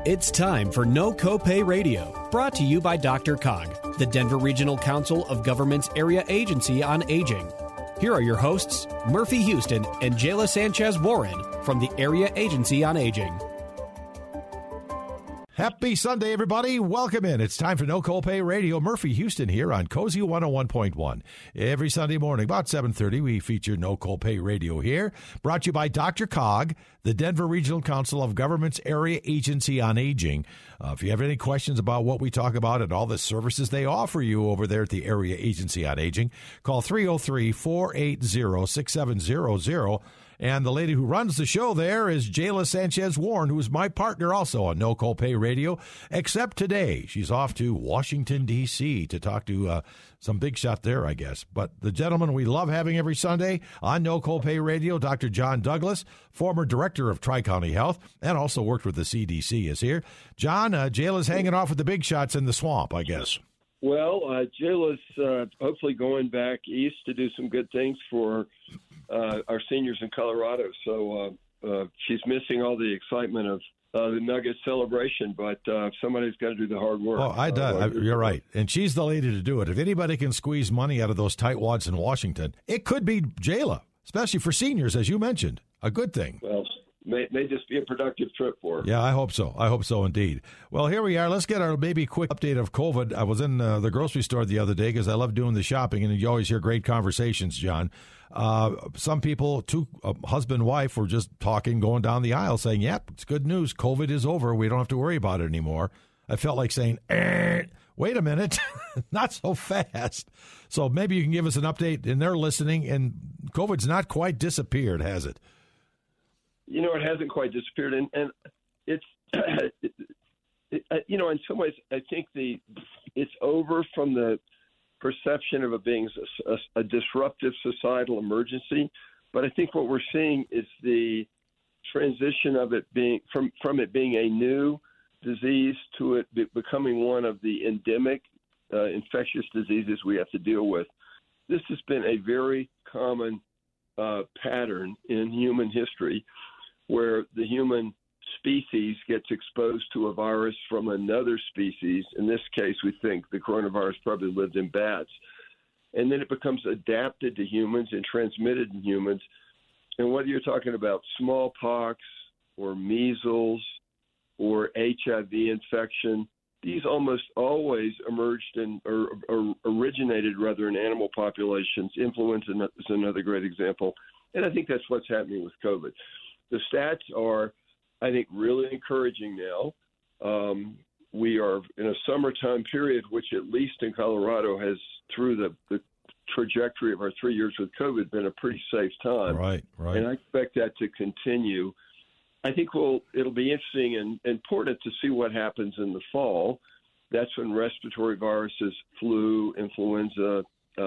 It's time for No Copay Radio, brought to you by Dr. Cog, the Denver Regional Council of Government's Area Agency on Aging. Here are your hosts, Murphy Houston and Jayla Sanchez Warren from the Area Agency on Aging. Happy Sunday, everybody. Welcome in. It's time for No Copay Radio. Murphy Houston here on Cozy 101.1. Every Sunday morning, about 7:30, we feature No Copay Radio here. Brought to you by Dr. Cog, the Denver Regional Council of Government's Area Agency on Aging. If you have any questions about what we talk about and all the services they offer you over there at the Area Agency on Aging, call 303-480-6700. And the lady who runs the show there is Jayla Sanchez Warren, who is my partner also on No Copay Radio, except today. She's off to Washington, D.C. to talk to some big shot there, I guess. But the gentleman we love having every Sunday on No Copay Radio, Dr. John Douglas, former director of Tri-County Health, and also worked with the CDC, is here. John, Jayla's hanging off with the big shots in the swamp, I guess. Well, Jayla's hopefully going back east to do some good things for our seniors in Colorado. So she's missing all the excitement of the Nuggets celebration, but somebody's got to do the hard work. Oh, you're right. And she's the lady to do it. If anybody can squeeze money out of those tightwads in Washington, it could be Jayla, especially for seniors, as you mentioned. A good thing. Well, may just be a productive trip for her. Yeah, I hope so. I hope so indeed. Well, here we are. Let's get our maybe quick update of COVID. I was in the grocery store the other day because I love doing the shopping, and you always hear great conversations, John. Some people, husband and wife, were just talking, going down the aisle, saying, yep, it's good news. COVID is over. We don't have to worry about it anymore. I felt like saying, wait a minute, not so fast. So maybe you can give us an update, and they're listening, and COVID's not quite disappeared, has it? You know, it hasn't quite disappeared, and it's, in some ways, I think it's over from the perception of it being a disruptive societal emergency. But I think what we're seeing is the transition of it being from it being a new disease to it becoming one of the endemic infectious diseases we have to deal with. This has been a very common pattern in human history, where the human species gets exposed to a virus from another species. In this case, we think the coronavirus probably lived in bats. And then it becomes adapted to humans and transmitted in humans. And whether you're talking about smallpox or measles or HIV infection, these almost always emerged or originated rather in animal populations. Influenza is another great example. And I think that's what's happening with COVID. The stats are, I think, really encouraging now. We are in a summertime period, which at least in Colorado has, through the trajectory of our 3 years with COVID, been a pretty safe time. Right. And I expect that to continue. I think it'll be interesting and important to see what happens in the fall. That's when respiratory viruses, flu, influenza,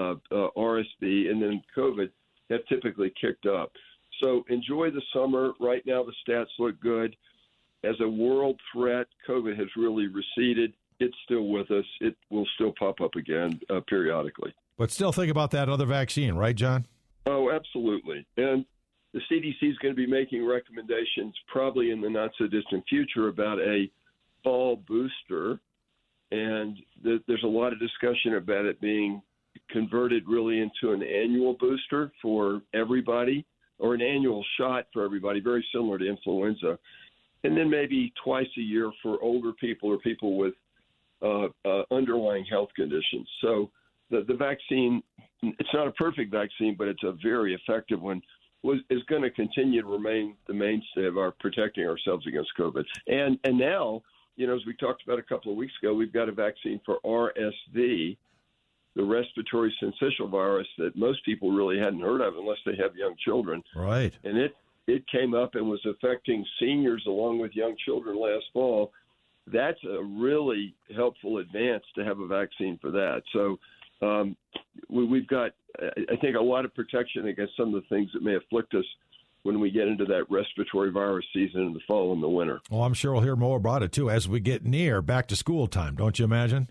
RSV, and then COVID have typically kicked up. So enjoy the summer. Right now, the stats look good. As a world threat, COVID has really receded. It's still with us. It will still pop up again periodically. But still think about that other vaccine, right, John? Oh, absolutely. And the CDC is going to be making recommendations probably in the not-so-distant future about a fall booster. And there's a lot of discussion about it being converted really into an annual booster for everybody, or an annual shot for everybody, very similar to influenza, and then maybe twice a year for older people or people with underlying health conditions. So the vaccine, it's not a perfect vaccine, but it's a very effective one, is going to continue to remain the mainstay of our protecting ourselves against COVID. And now, as we talked about a couple of weeks ago, we've got a vaccine for RSV, the respiratory syncytial virus that most people really hadn't heard of unless they have young children. Right. And it came up and was affecting seniors along with young children last fall. That's a really helpful advance to have a vaccine for that. So we've got, I think, a lot of protection against some of the things that may afflict us when we get into that respiratory virus season in the fall and the winter. Well, I'm sure we'll hear more about it, too, as we get near back to school time, don't you imagine?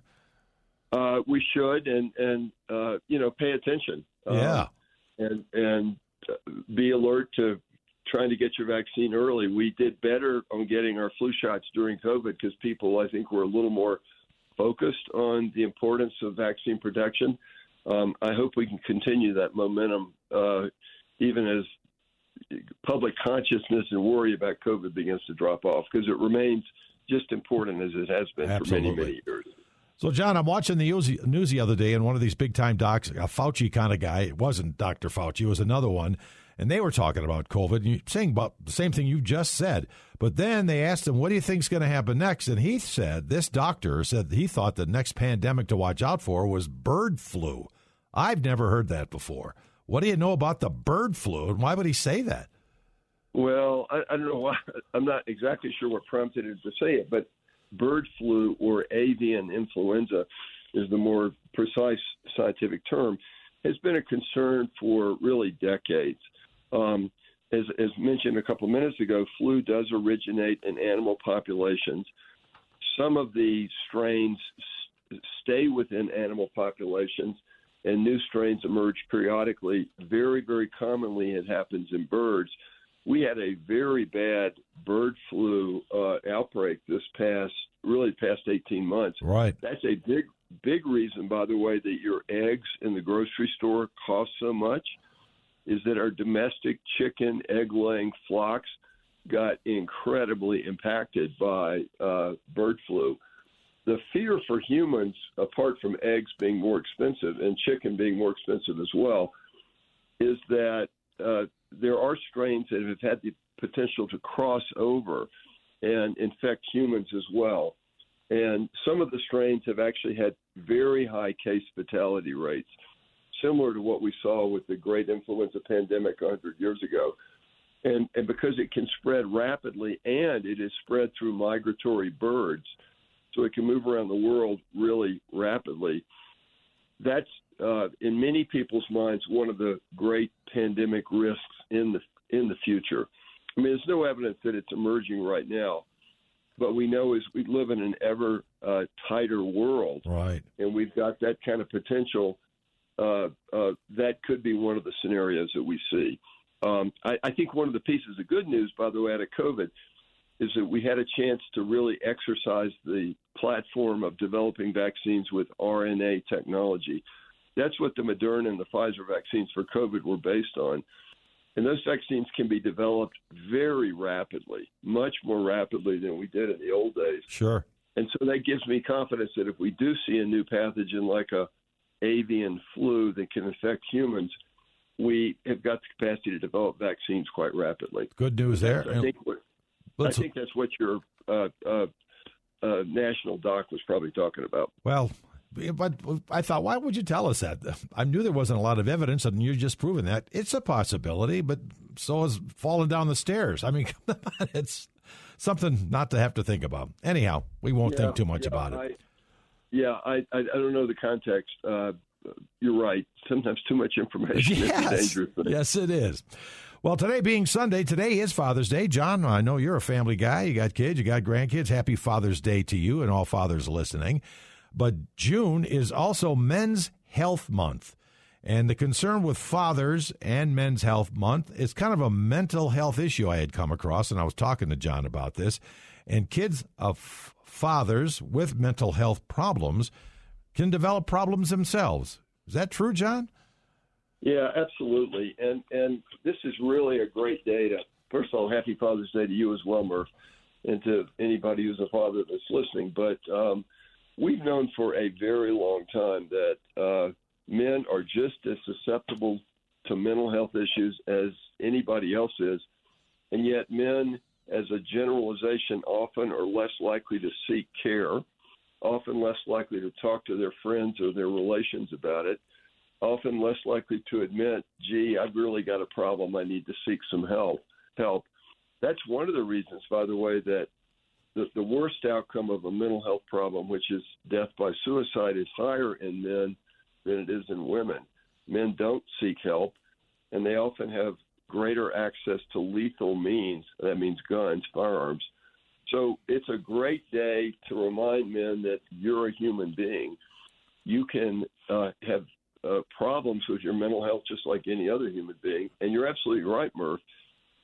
We should, and pay attention. Yeah. And be alert to trying to get your vaccine early. We did better on getting our flu shots during COVID because people, I think, were a little more focused on the importance of vaccine protection. I hope we can continue that momentum even as public consciousness and worry about COVID begins to drop off, because it remains just important as it has been Absolutely. for many, many years. So, John, I'm watching the news the other day, and one of these big-time docs, a Fauci kind of guy, it wasn't Dr. Fauci, it was another one, and they were talking about COVID, and saying about the same thing you just said. But then they asked him, what do you think is going to happen next? And he said, this doctor said he thought the next pandemic to watch out for was bird flu. I've never heard that before. What do you know about the bird flu, and why would he say that? Well, I don't know why. I'm not exactly sure what prompted him to say it, but bird flu or avian influenza is the more precise scientific term, has been a concern for really decades. As mentioned a couple of minutes ago, flu does originate in animal populations. Some of the strains stay within animal populations, and new strains emerge periodically. Very, very commonly it happens in birds. We had a very bad bird flu outbreak this past 18 months. Right. That's a big reason, by the way, that your eggs in the grocery store cost so much, is that our domestic chicken egg-laying flocks got incredibly impacted by bird flu. The fear for humans, apart from eggs being more expensive and chicken being more expensive as well, is that there are strains that have had the potential to cross over and infect humans as well. And some of the strains have actually had very high case fatality rates, similar to what we saw with the great influenza pandemic 100 years ago. And because it can spread rapidly, and it is spread through migratory birds, so it can move around the world really rapidly, that's in many people's minds one of the great pandemic risks in the future. I mean, there's no evidence that it's emerging right now, but we know as we live in an ever tighter world, right, and we've got that kind of potential, that could be one of the scenarios that we see. I think one of the pieces of good news, by the way, out of COVID, is that we had a chance to really exercise the platform of developing vaccines with RNA technology. That's what the Moderna and the Pfizer vaccines for COVID were based on. And those vaccines can be developed very rapidly, much more rapidly than we did in the old days. Sure. And so that gives me confidence that if we do see a new pathogen like a avian flu that can infect humans, we have got the capacity to develop vaccines quite rapidly. Good news there. I think that's what your national doc was probably talking about. Well, but I thought, why would you tell us that? I knew there wasn't a lot of evidence, and you're just proving that. It's a possibility, but so is falling down the stairs. I mean, it's something not to have to think about. Anyhow, we won't think too much about it. I don't know the context. You're right. Sometimes too much information is a dangerous thing. Yes, it is. Well, today being Sunday, today is Father's Day. John, I know you're a family guy. You got kids, you got grandkids. Happy Father's Day to you and all fathers listening. But June is also Men's Health Month. And the concern with fathers and Men's Health Month is kind of a mental health issue I had come across, and I was talking to John about this. And kids of fathers with mental health problems can develop problems themselves. Is that true, John? Yeah, absolutely. And this is really a great day to, first of all, happy Father's Day to you as well, Murph, and to anybody who's a father that's listening. But we've known for a very long time that men are just as susceptible to mental health issues as anybody else is. And yet men, as a generalization, often are less likely to seek care, often less likely to talk to their friends or their relations about it, often less likely to admit, gee, I've really got a problem, I need to seek some help. That's one of the reasons, by the way, that the worst outcome of a mental health problem, which is death by suicide, is higher in men than it is in women. Men don't seek help, and they often have greater access to lethal means. That means guns, firearms. So it's a great day to remind men that you're a human being. You can have problems with your mental health just like any other human being. And you're absolutely right, Murph.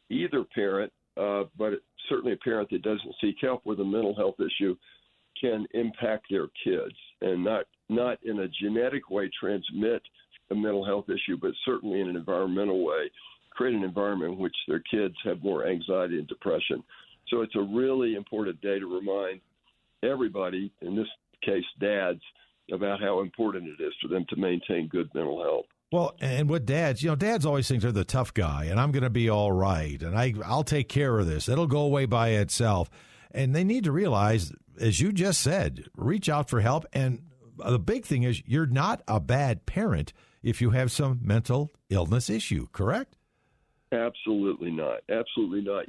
either parent, but certainly a parent that doesn't seek help with a mental health issue can impact their kids, and not in a genetic way transmit a mental health issue, but certainly in an environmental way, create an environment in which their kids have more anxiety and depression. So it's a really important day to remind everybody, in this case dads, about how important it is for them to maintain good mental health. Well, and with dads, dads always think they're the tough guy, and I'm going to be all right, and I'll take care of this. It'll go away by itself. And they need to realize, as you just said, reach out for help. And the big thing is you're not a bad parent if you have some mental illness issue, correct? Absolutely not. Absolutely not.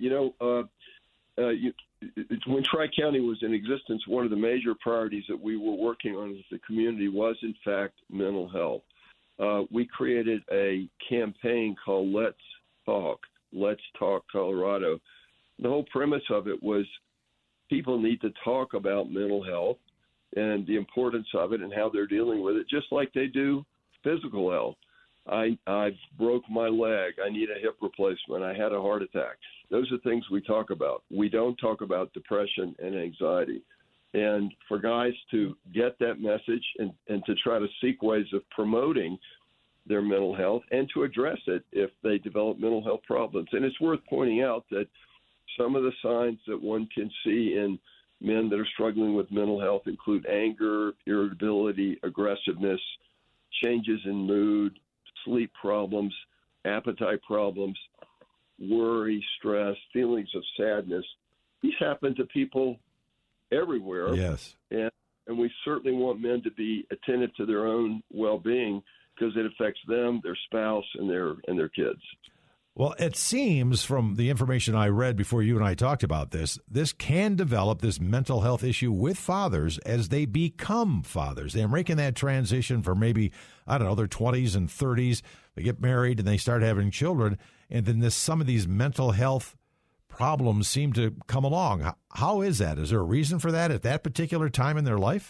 When Tri-County was in existence, one of the major priorities that we were working on as a community was, in fact, mental health. We created a campaign called Let's Talk Colorado. The whole premise of it was people need to talk about mental health and the importance of it and how they're dealing with it, just like they do physical health. I broke my leg. I need a hip replacement. I had a heart attack. Those are things we talk about. We don't talk about depression and anxiety. And for guys to get that message and to try to seek ways of promoting their mental health and to address it if they develop mental health problems. And it's worth pointing out that some of the signs that one can see in men that are struggling with mental health include anger, irritability, aggressiveness, changes in mood, sleep problems, appetite problems, worry, stress, feelings of sadness. These happen to people everywhere. Yes. And we certainly want men to be attentive to their own well-being because it affects them, their spouse, and their kids. Well, it seems from the information I read before you and I talked about this can develop this mental health issue with fathers as they become fathers. They're making that transition from maybe, their 20s and 30s. They get married and they start having children. And then some of these mental health problems seem to come along. How is that? Is there a reason for that at that particular time in their life?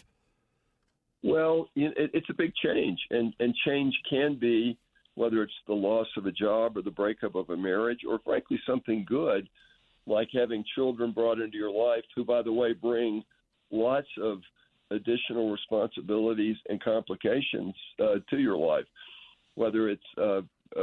Well, it's a big change. And change can be, whether it's the loss of a job or the breakup of a marriage, or frankly something good, like having children brought into your life who, by the way, bring lots of additional responsibilities and complications to your life, whether it's,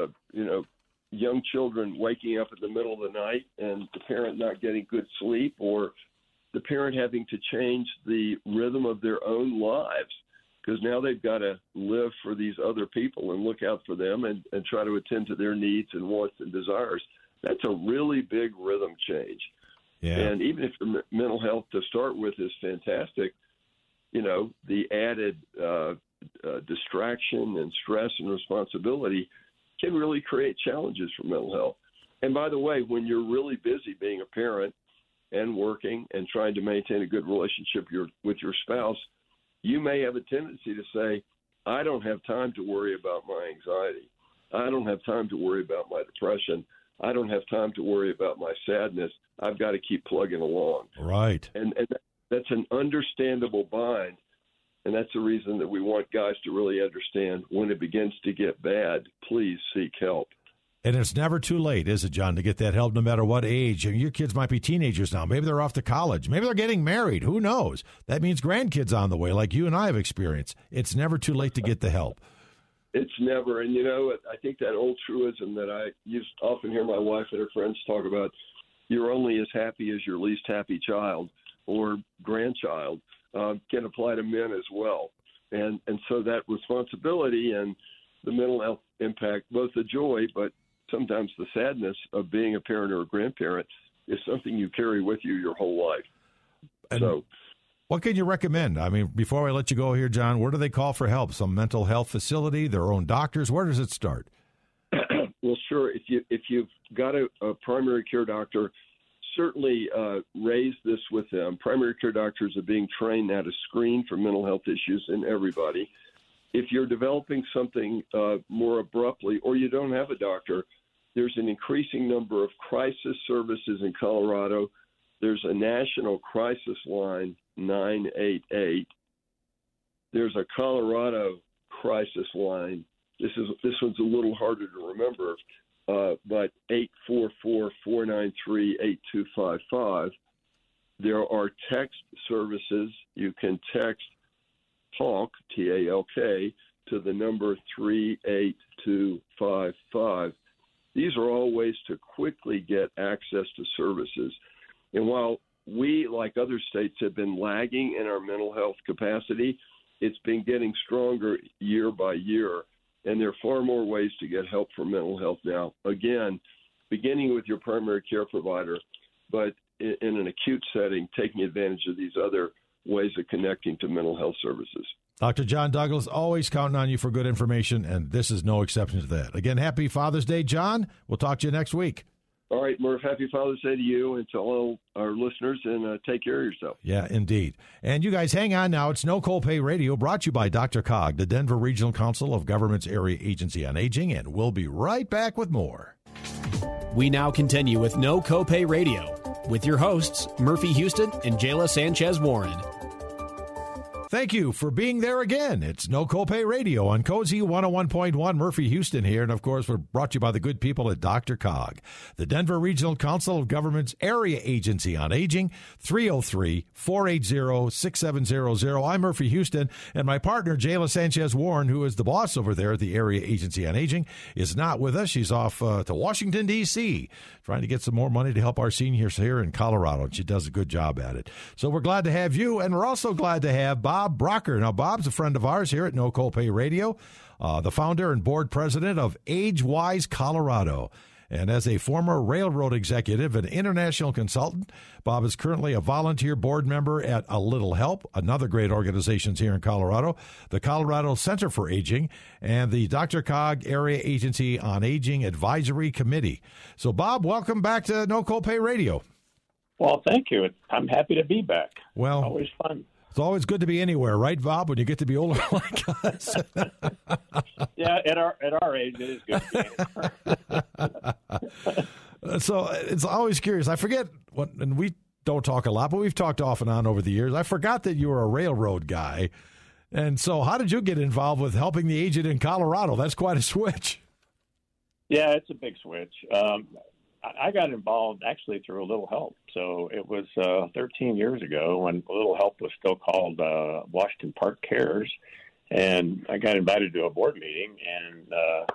young children waking up in the middle of the night and the parent not getting good sleep, or the parent having to change the rhythm of their own lives because now they've got to live for these other people and look out for them and try to attend to their needs and wants and desires. That's a really big rhythm change. Yeah. And even if the mental health to start with is fantastic, the added distraction and stress and responsibility can really create challenges for mental health. And by the way, when you're really busy being a parent and working and trying to maintain a good relationship with your spouse, you may have a tendency to say, I don't have time to worry about my anxiety. I don't have time to worry about my depression. I don't have time to worry about my sadness. I've got to keep plugging along. Right. And that's an understandable bind. And that's the reason that we want guys to really understand when it begins to get bad, please seek help. And it's never too late, is it, John, to get that help no matter what age? Your kids might be teenagers now. Maybe they're off to college. Maybe they're getting married. Who knows? That means grandkids on the way, like you and I have experienced. It's never too late to get the help. It's never. And, I think that old truism that I often hear my wife and her friends talk about, you're only as happy as your least happy child or grandchild, can apply to men as well. And so that responsibility and the mental health impact, both the joy, but sometimes the sadness of being a parent or a grandparent is something you carry with you your whole life. And so what can you recommend? I mean, before I let you go here, John, where do they call for help? Some mental health facility, their own doctors? Where does it start? Well, sure. If you've got a primary care doctor, certainly raise this with them. Primary care doctors are being trained now to screen for mental health issues in everybody. If you're developing something more abruptly or you don't have a doctor, there's an increasing number of crisis services in Colorado. There's a national crisis line, 988. There's a Colorado crisis line. This one's a little harder to remember, but 844-493-8255. There are text services. You can text TALK, T-A-L-K, to the number 38255. These are all ways to quickly get access to services. And while we, like other states, have been lagging in our mental health capacity, it's been getting stronger year by year. And there are far more ways to get help for mental health now. Again, beginning with your primary care provider, but in an acute setting, taking advantage of these other ways of connecting to mental health services. Dr. John Douglas, always counting on you for good information, and this is no exception to that. Again, happy Father's Day, John. We'll talk to you next week. All right, Murph, happy Father's Day to you and to all our listeners, and take care of yourself. Yeah, indeed. And you guys, hang on now. It's No Copay Radio, brought to you by DRCOG, the Denver Regional Council of Governments Area Agency on Aging, and we'll be right back with more. We now continue with No Copay Radio with your hosts, Murphy Houston and Jayla Sanchez Warren. Thank you for being there again. It's No Copay Radio on Cozy 101.1. Murphy Houston here. And, of course, we're brought to you by the good people at DRCOG, the Denver Regional Council of Governments Area Agency on Aging, 303-480-6700. I'm Murphy Houston, and my partner, Jayla Sanchez Warren, who is the boss over there at the Area Agency on Aging, is not with us. She's off to Washington, D.C., trying to get some more money to help our seniors here in Colorado, and she does a good job at it. So we're glad to have you, and we're also glad to have Bob Brocker. Now, Bob's a friend of ours here at No Copay Radio, the founder and board president of AgeWise Colorado. And as a former railroad executive and international consultant, Bob is currently a volunteer board member at A Little Help, another great organization here in Colorado, the Colorado Center for Aging, and the DRCOG Area Agency on Aging Advisory Committee. So, Bob, welcome back to No Copay Radio. Well, thank you. I'm happy to be back. Well, always fun. It's always good to be anywhere, right, Bob, when you get to be older like us? Yeah, at our age, it is good to be anywhere. So it's always curious. I forget what, and we don't talk a lot, but we've talked off and on over the years. I forgot that you were a railroad guy. And so how did you get involved with helping the aged in Colorado? That's quite a switch. Yeah, it's a big switch. I got involved actually through A Little Help. So it was 13 years ago when A Little Help was still called Washington Park Cares. And I got invited to a board meeting and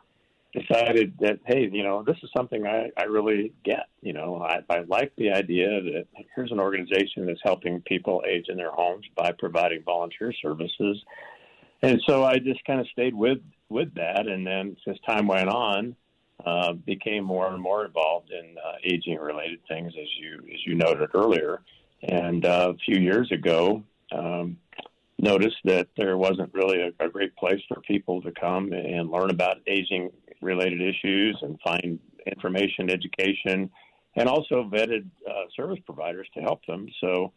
decided that, hey, this is something I really get. I like the idea that here's an organization that's helping people age in their homes by providing volunteer services. And so I just kind of stayed with that. And then as time went on, became more and more involved in aging-related things, as you noted earlier. And a few years ago, noticed that there wasn't really a great place for people to come and learn about aging-related issues and find information, education, and also vetted service providers to help them. So,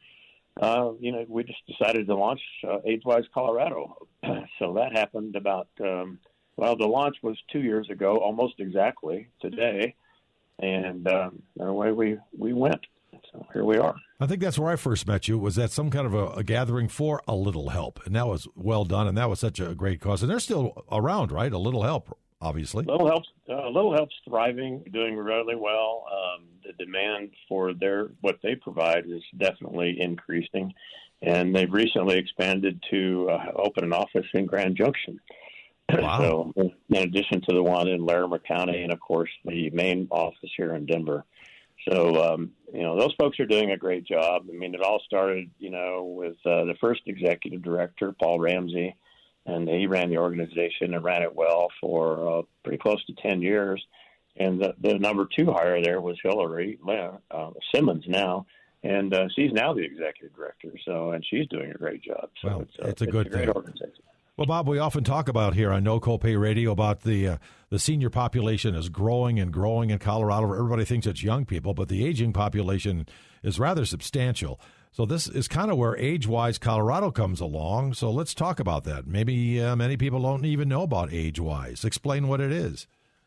we just decided to launch AgeWise Colorado. So that happened about the launch was 2 years ago, almost exactly today, and away we went. So here we are. I think that's where I first met you, was at some kind of a gathering for A Little Help, and that was well done, and that was such a great cause. And they're still around, right? A Little Help, obviously. Little Help's thriving, doing really well. The demand for what they provide is definitely increasing, and they've recently expanded to open an office in Grand Junction. Wow. So in addition to the one in Larimer County and, of course, the main office here in Denver. So, those folks are doing a great job. I mean, it all started, with the first executive director, Paul Ramsey, and he ran the organization and ran it well for pretty close to 10 years. And the number two hire there was Hillary Simmons now, and she's now the executive director. So, and she's doing a great job. So well, it's a great organization. Well, Bob, we often talk about here on No Copay Radio about the senior population is growing and growing in Colorado. Everybody thinks it's young people, but the aging population is rather substantial. So this is kind of where AgeWise Colorado comes along. So let's talk about that. Maybe many people don't even know about AgeWise. Explain what it is.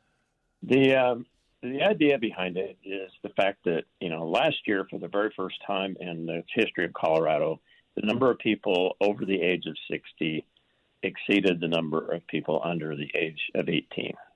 The idea behind it is the fact that, last year, for the very first time in the history of Colorado, the number of people over the age of 60 exceeded the number of people under the age of 18.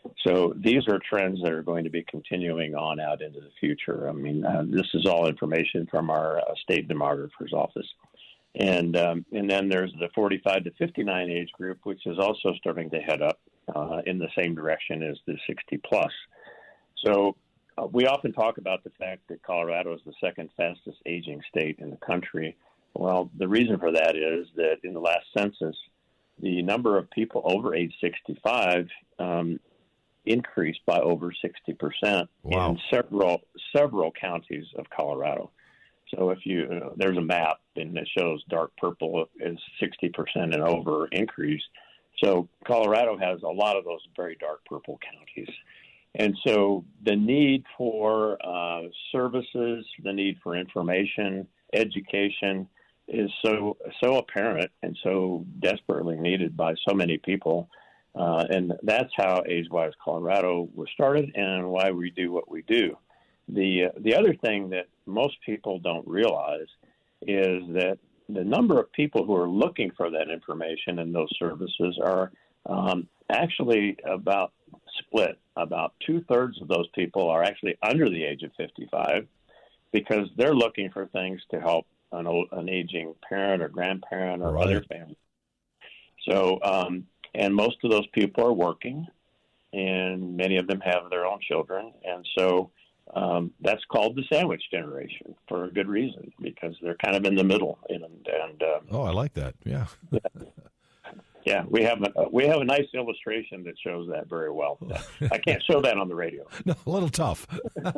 So these are trends that are going to be continuing on out into the future. I mean, this is all information from our state demographer's office. And then there's the 45 to 59 age group, which is also starting to head up in the same direction as the 60 plus. So we often talk about the fact that Colorado is the second fastest aging state in the country. Well, the reason for that is that in the last census, the number of people over age 65 increased by over 60% in several counties of Colorado. So if there's a map and it shows dark purple is 60% and over increase. So Colorado has a lot of those very dark purple counties. And so the need for services, the need for information, education is so apparent and so desperately needed by so many people. And that's how AgeWise Colorado was started and why we do what we do. The other thing that most people don't realize is that the number of people who are looking for that information and those services are actually about split. About 2/3 of those people are actually under the age of 55 because they're looking for things to help an aging parent or grandparent or other family. So, and most of those people are working, and many of them have their own children. And so that's called the sandwich generation for a good reason, because they're kind of in the middle. I like that. Yeah. Yeah, we have a nice illustration that shows that very well. I can't show that on the radio. No, a little tough.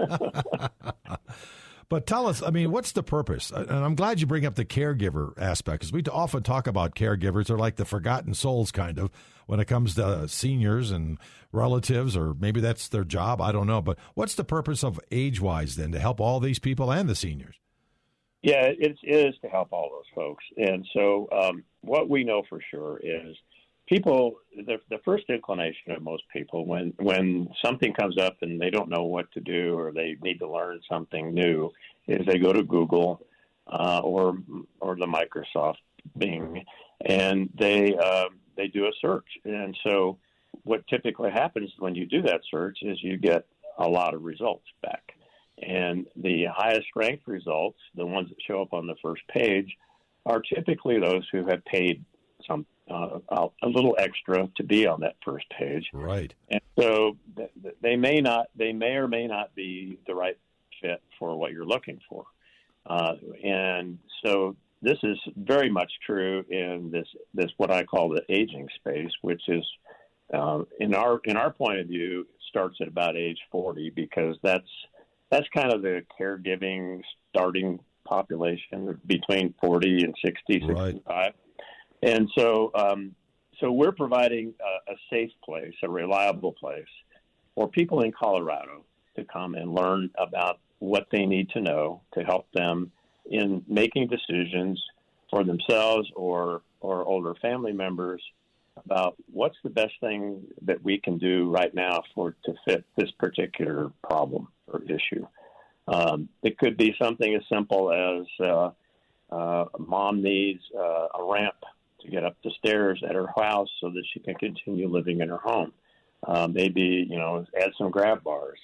But tell us, I mean, what's the purpose? And I'm glad you bring up the caregiver aspect, because we often talk about caregivers. They're like the forgotten souls, kind of, when it comes to seniors and relatives, or maybe that's their job. I don't know. But what's the purpose of AgeWise then, to help all these people and the seniors? Yeah, it is to help all those folks. And so what we know for sure is people, the first inclination of most people when something comes up and they don't know what to do or they need to learn something new is they go to Google or the Microsoft Bing, and they do a search. And so what typically happens when you do that search is you get a lot of results back. And the highest ranked results, the ones that show up on the first page, are typically those who have paid a little extra to be on that first page. Right. And so they may or may not be the right fit for what you're looking for. And so this is very much true in this what I call the aging space, which is in our point of view starts at about age 40, because that's kind of the caregiving starting population between 40 and 60, 65. Right. And so we're providing a safe place, a reliable place for people in Colorado to come and learn about what they need to know to help them in making decisions for themselves or older family members about what's the best thing that we can do right now to fit this particular problem or issue. It could be something as simple as mom needs a ramp to get up the stairs at her house so that she can continue living in her home. Maybe, add some grab bars.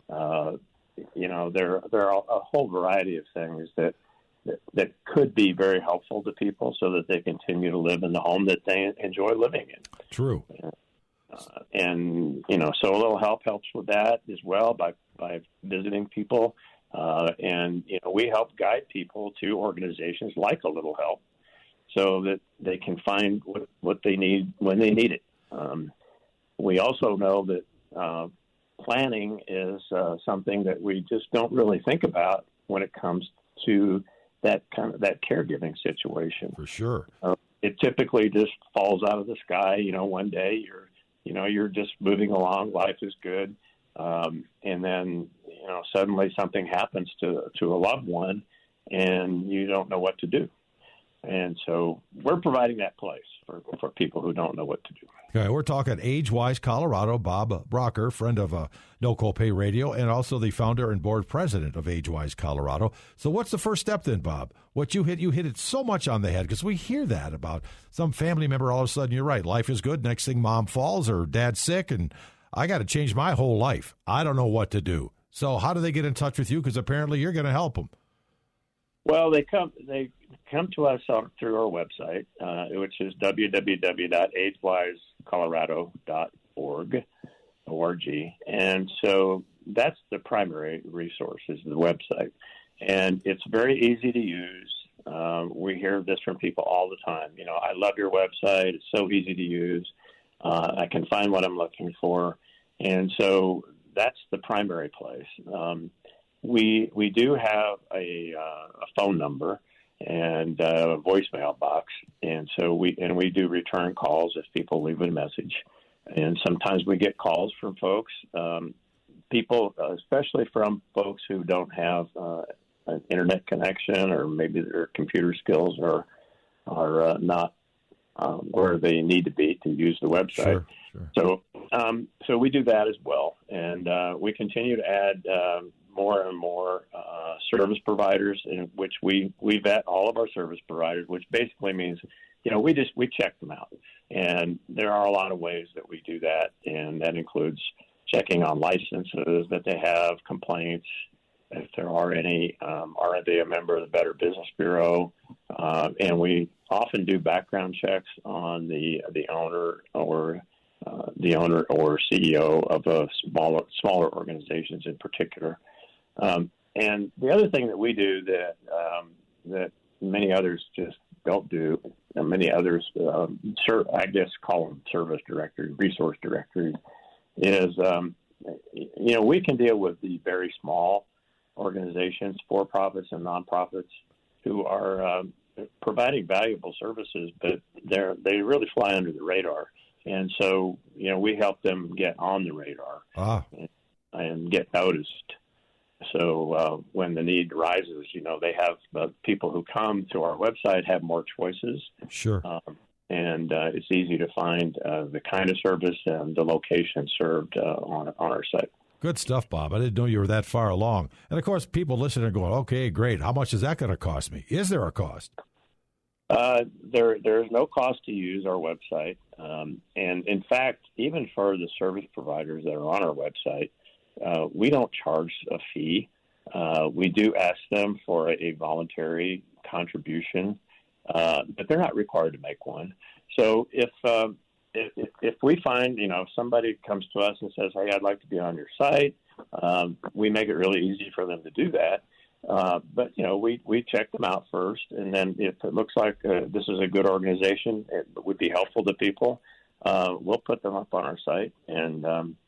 There are a whole variety of things that could be very helpful to people so that they continue to live in the home that they enjoy living in. True. So a little help helps with that as well by visiting people. We help guide people to organizations like A Little Help so that they can find what they need when they need it. We also know that planning is something that we just don't really think about when it comes to that caregiving situation. For sure. It typically just falls out of the sky. One day you're just moving along, life is good, and then suddenly something happens to a loved one, and you don't know what to do. And so we're providing that place for people who don't know what to do. Okay, we're talking AgeWise Colorado. Bob Brocker, friend of No Copay Radio, and also the founder and board president of AgeWise Colorado. So what's the first step then, Bob? What you hit it so much on the head, because we hear that about some family member all of a sudden, you're right, life is good, next thing mom falls or dad's sick, and I got to change my whole life. I don't know what to do. So how do they get in touch with you? Because apparently you're going to help them. Well, they come to us through our website, which is www.agewisecolorado.org, and so that's the primary resource is the website, and it's very easy to use. We hear this from people all the time. I love your website. It's so easy to use. I can find what I'm looking for, and so that's the primary place. We do have a phone number and a voicemail box, and so we do return calls if people leave a message. And sometimes we get calls from folks, people, especially from folks who don't have an internet connection, or maybe their computer skills are not where they need to be to use the website. Sure. So we do that as well, and we continue to add more and more service providers, in which we vet all of our service providers, which basically means, we check them out. And there are a lot of ways that we do that, and that includes checking on licenses that they have, complaints, if there are any, are they a member of the Better Business Bureau, and we often do background checks on the owner or CEO of a smaller organizations in particular. And the other thing that we do that many others just don't do, and many others, I guess, call them service directories, resource directories, is we can deal with the very small organizations, for-profits and nonprofits, who are providing valuable services, but they really fly under the radar. And so, we help them get on the radar and get noticed. So when the need rises, they have people who come to our website have more choices. Sure. And it's easy to find the kind of service and the location served on our site. Good stuff, Bob. I didn't know you were that far along. And, of course, people listening are going, okay, great. How much is that going to cost me? Is there a cost? There is no cost to use our website. And, in fact, even for the service providers that are on our website, we don't charge a fee. We do ask them for a voluntary contribution, but they're not required to make one. So if we find, if somebody comes to us and says, hey, I'd like to be on your site, we make it really easy for them to do that. But, we check them out first. And then if it looks like this is a good organization, it would be helpful to people, we'll put them up on our site. And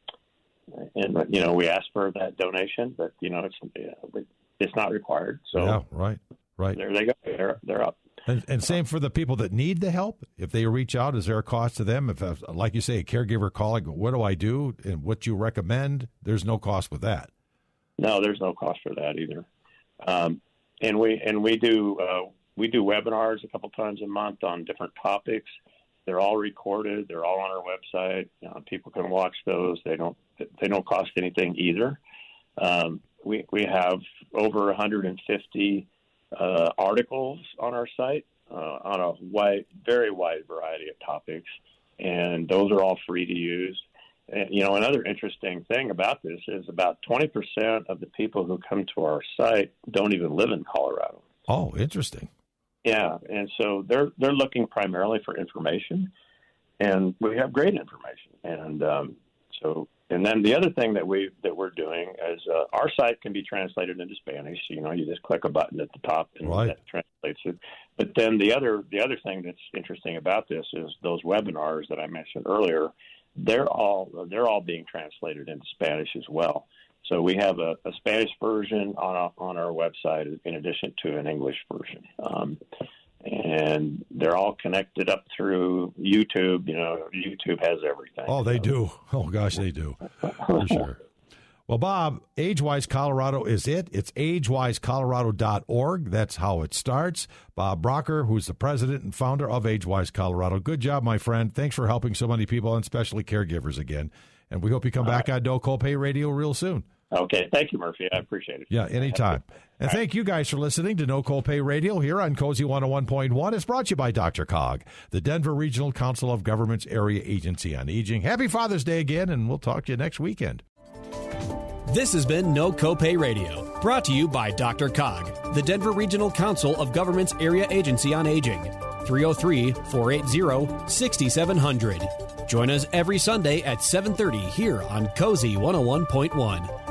we ask for that donation, but, it's not required. So yeah, right. There they go. They're up. And same for the people that need the help. If they reach out, is there a cost to them? If, like you say, a caregiver calling, what do I do and what you recommend? There's no cost with that. No, there's no cost for that either. And we do webinars a couple times a month on different topics. They're all recorded. They're all on our website. People can watch those. They don't cost anything either. We have over 150 articles on our site on a very wide variety of topics, and those are all free to use. And, another interesting thing about this is about 20% of the people who come to our site don't even live in Colorado. Oh, interesting. Yeah, and so they're looking primarily for information, and we have great information. And then the other thing that we're doing is our site can be translated into Spanish. You just click a button at the top and that translates it. But then the other thing that's interesting about this is those webinars that I mentioned earlier. They're all being translated into Spanish as well. So we have a Spanish version on our website in addition to an English version. And they're all connected up through YouTube. YouTube has everything. Oh, they do. Oh, gosh, they do. For sure. Well, Bob, AgeWise Colorado is it. It's agewisecolorado.org. That's how it starts. Bob Brocker, who's the president and founder of AgeWise Colorado. Good job, my friend. Thanks for helping so many people, and especially caregivers again. And we hope you come back on No Copay Radio real soon. Okay. Thank you, Murphy. I appreciate it. Yeah, anytime. And thank you guys for listening to No Copay Radio here on Cozy 101.1. It's brought to you by Dr. Cog, the Denver Regional Council of Governments Area Agency on Aging. Happy Father's Day again, and we'll talk to you next weekend. This has been No Copay Radio, brought to you by Dr. Cog, the Denver Regional Council of Governments Area Agency on Aging. 303-480-6700. Join us every Sunday at 7:30 here on Cozy 101.1.